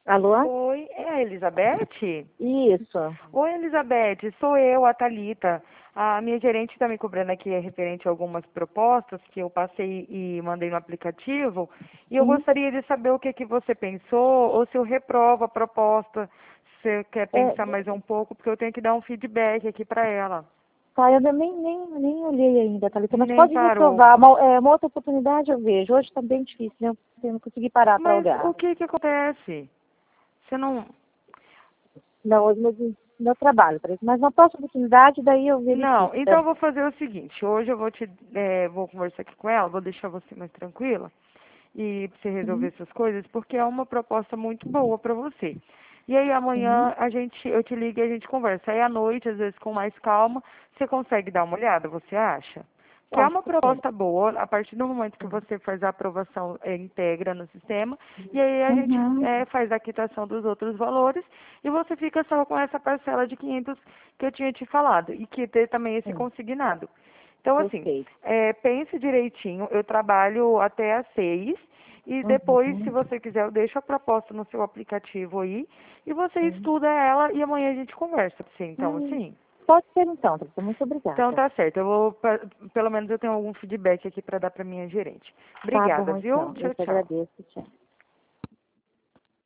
Alô? Oi, é a Elizabeth? Isso. Oi, Elizabeth, sou eu, a Thalita. A minha gerente está me cobrando aqui referente a algumas propostas que eu passei e mandei no aplicativo. E eu Sim. gostaria de saber o que que você pensou, ou se eu reprovo a proposta, se você quer É, pensar mais um pouco, porque eu tenho que dar um feedback aqui para ela. tá, eu nem olhei ainda, Thalita, mas Nem pode parou. reprovar. Uma outra oportunidade eu vejo. Hoje está bem difícil, né? Eu não consegui parar para Mas olhar. o que que acontece? Você não. Não, hoje meu trabalho, Thalita. Mas na próxima oportunidade, daí eu Não, verifico. então eu vou fazer o seguinte, hoje eu vou conversar aqui com ela, vou deixar você mais tranquila e pra você resolver Uhum, essas coisas, porque é uma proposta muito boa para você. E aí uhum. amanhã eu te ligo e a gente conversa. Aí à noite, às vezes com mais calma, você consegue dar uma olhada, você acha? Eu Que é acho uma que sim. proposta boa, a partir do momento que você faz a aprovação, integra no sistema, e aí a gente Uhum. faz a quitação dos outros valores, e você fica só com essa parcela de 500 que eu tinha te falado, e que ter também esse Sim, consignado. Então, assim, perfeito. pense direitinho, eu trabalho até às 6, e depois, se Uhum. você quiser, eu deixo a proposta no seu aplicativo aí, e você Sim. estuda ela, e amanhã a gente conversa pra você, então, Hum, assim. Pode ser então, Thalita. Muito Então obrigada. tá certo. Pelo menos eu tenho algum feedback aqui para dar para minha gerente. Tá Obrigada, bom, viu? então. Eu Tchau, te tchau. agradeço. Tchau.